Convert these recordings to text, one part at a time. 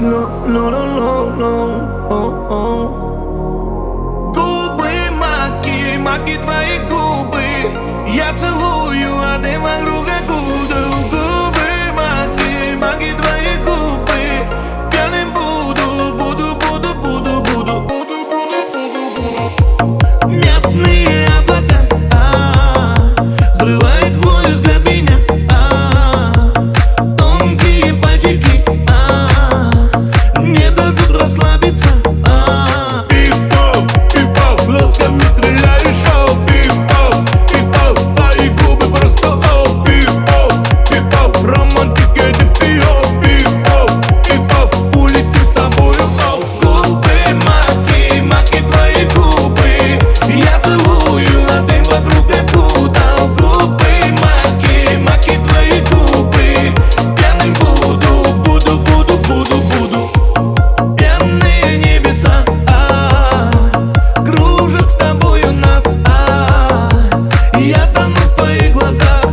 no, no, no, no, no, oh, oh. Губы маки, маки твои губы, я целую, а ты вокруг окутал. Губы маки, маки твои губы, пьяным буду, буду, буду, буду, буду, буду, буду, буду. Мятные облака, взрывает твой взгляд меня. Тонкие пальчики не дадут расслабиться. Пип-поп, пип-поп, глазками стреляешь, оу. Пип-поп, пип-поп, твои губы просто оу. Пип-поп, пип-поп, романтик едет вперед. Пип-поп, пип-поп, улетим с тобою, оу. Губы маки, маки твои губы, я целую, а ты вокруг окутал. Губы маки, маки твои губы, пьяным буду, буду, буду, буду, буду. Пьяные небеса кружат с тобою нас. Я тону в твоих глазах,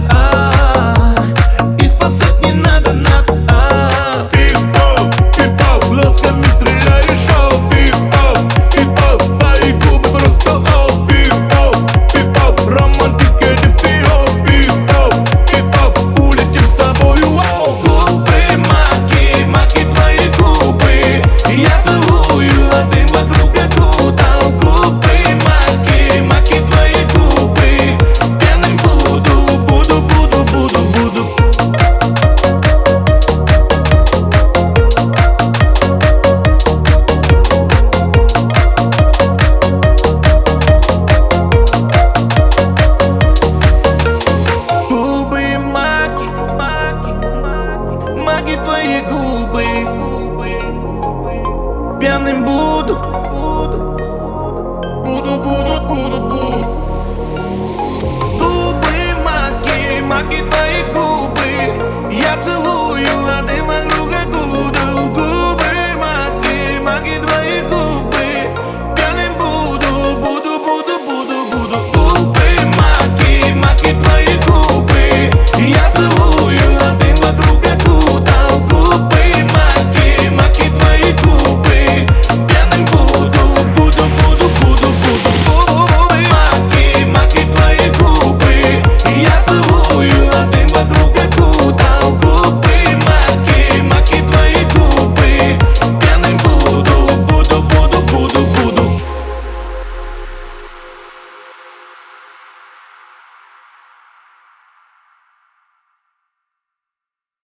и спасать не надо нас. Пип-поп, пип-поп, глазками стреляешь, оу. Пип-поп, пип-поп, твои губы просто оу. Пип-поп, пип-поп, романтик едет вперед. Пип-поп, пип-поп, улетим с тобою, оу. Губы маки, маки твои губы, я целую, а ты вокруг окутал. Губы маки, маки твои губы, пьяным буду, буду, буду, буду, буду. Губы маки, маки, маки, маки твои губы, пьяным буду, буду, буду, буду, буду. Губы маки, маки твои